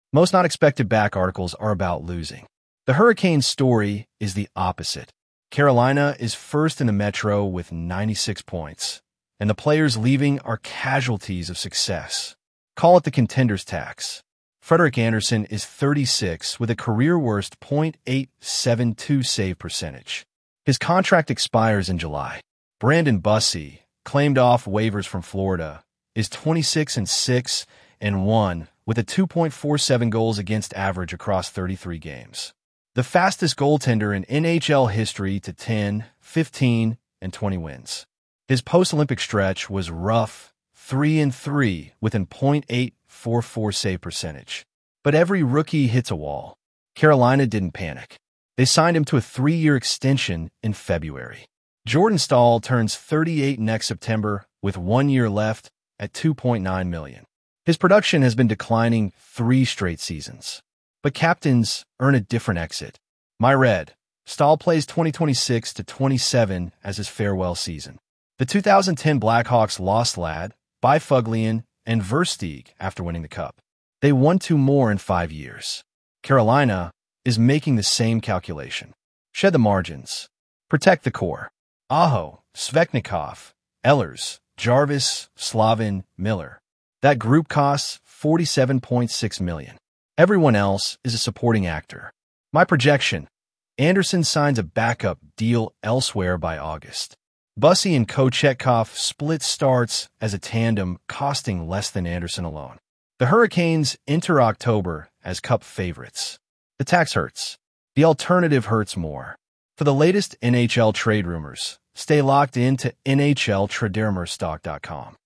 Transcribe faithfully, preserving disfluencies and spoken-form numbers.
Most not expected back articles are about losing. The Hurricanes' story is the opposite. Carolina is first in the Metro with ninety-six points, and the players leaving are casualties of success. Call it the contenders tax. Frederik Andersen is thirty-six with a career-worst point eight seven two save percentage. His contract expires in July. Brandon Bussey, claimed off waivers from Florida, is twenty-six and six and one with a two point four seven goals against average across thirty-three games. The fastest goaltender in N H L history to ten, fifteen, and twenty wins. His post-Olympic stretch was rough, three and three with a point eight four four save percentage. But every rookie hits a wall. Carolina didn't panic. They signed him to a three-year extension in February. Jordan Staal turns thirty-eight next September with one year left at two point nine million dollars. His production has been declining three straight seasons. But captains earn a different exit. My Red, Staal plays twenty twenty-six to twenty-seven as his farewell season. The two thousand ten Blackhawks lost Ladd, Byfuglien, and Versteeg after winning the Cup. They won two more in five years. Carolina is making the same calculation. Shed the margins. Protect the core. Aho, Svechnikov, Ehlers, Jarvis, Slavin, Miller. That group costs forty-seven point six million dollars. Everyone else is a supporting actor. My projection, Andersen signs a backup deal elsewhere by August. Bussey and Kochetkov split starts as a tandem, costing less than Andersen alone. The Hurricanes enter October as Cup favorites. The tax hurts. The alternative hurts more. For the latest N H L trade rumors, stay locked in to N H L Tradermerstock dot com.